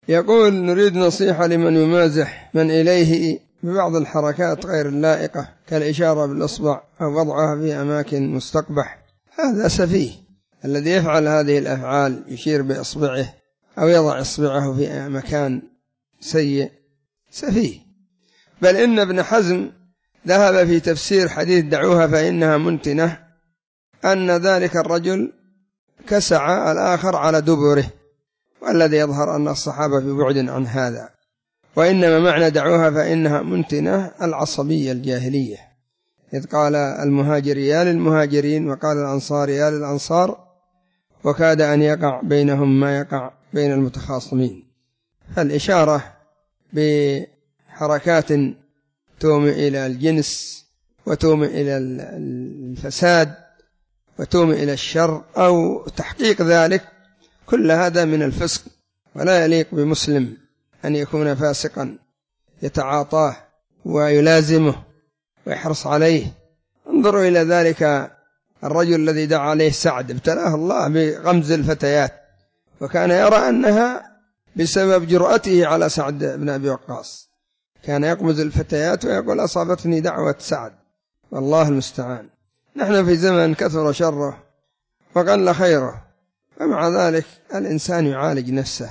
يقول: نريد نصيحة لمن يمازح من إليه ببعض الحركات غير اللائقة كالإشارة بالإصبع أو وضعها في أماكن مستقبح. هذا سفيه، الذي يفعل هذه الأفعال يشير بإصبعه أو يضع إصبعه في مكان سيء سفيه. بل إن ابن حزم ذهب في تفسير حديث دعوها فإنها منتنة أن ذلك الرجل كسع الآخر على دبره، والذي يظهر أن الصحابة في بعد عن هذا، وإنما معنى دعوها فإنها منتنة العصبية الجاهلية، إذ قال المهاجر يا للمهاجرين وقال الأنصار يا للأنصار، وكاد أن يقع بينهم ما يقع بين المتخاصمين. فالإشارة بحركات تومئ إلى الجنس وتومئ إلى الفساد وتومئ إلى الشر أو تحقيق ذلك، كل هذا من الفسق، ولا يليق بمسلم أن يكون فاسقا يتعاطاه ويلازمه ويحرص عليه. انظروا إلى ذلك الرجل الذي دعا عليه سعد، ابتلاه الله بغمز الفتيات، وكان يرى أنها بسبب جرأته على سعد بن أبي وقاص، كان يقمز الفتيات ويقول أصابتني دعوة سعد، والله المستعان. نحن في زمن كثر شره وقل خيره، ومع ذلك الإنسان يعالج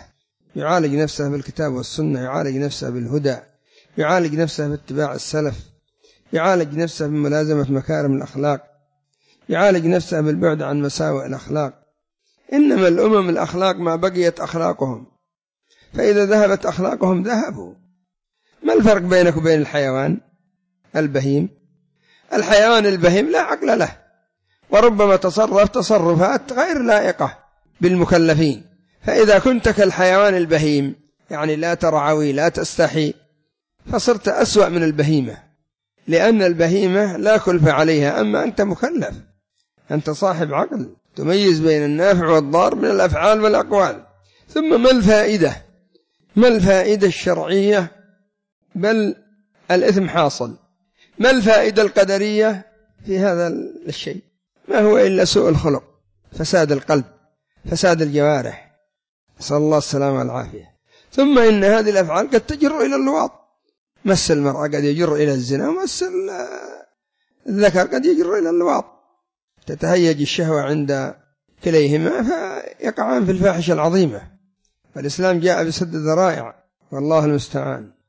نفسه بالكتاب والسنة، يعالج نفسه بالهدى، يعالج نفسه باتباع السلف، يعالج نفسه بملازمة مكارم الأخلاق، يعالج نفسه بالبعد عن مساوئ الأخلاق. إنما الأمم الأخلاق ما بقيت أخلاقهم، فإذا ذهبت أخلاقهم ذهبوا. ما الفرق بينك وبين الحيوان البهيم؟ الحيوان البهيم لا عقل له، وربما تصرف تصرفات غير لائقة بالمكلفين. فإذا كنت كالحيوان البهيم، يعني لا ترعوي لا تستحي، فصرت أسوأ من البهيمة، لأن البهيمة لا كلف عليها، أما أنت مكلف، أنت صاحب عقل تميز بين النافع والضار من الأفعال والأقوال. ثم ما الفائدة الشرعية؟ بل الإثم حاصل. ما الفائدة القدرية في هذا الشيء؟ ما هو إلا سوء الخلق، فساد القلب، فساد الجوارح، نسأل الله السلامة والعافية. ثم إن هذه الأفعال قد تجر إلى اللواط، مس المرأة قد يجر إلى الزنا، ومس الذكر قد يجر إلى اللواط، تتهيج الشهوة عند كليهما فيقعان في الفاحشة العظيمة. فالإسلام جاء بسد الذرائع، والله المستعان.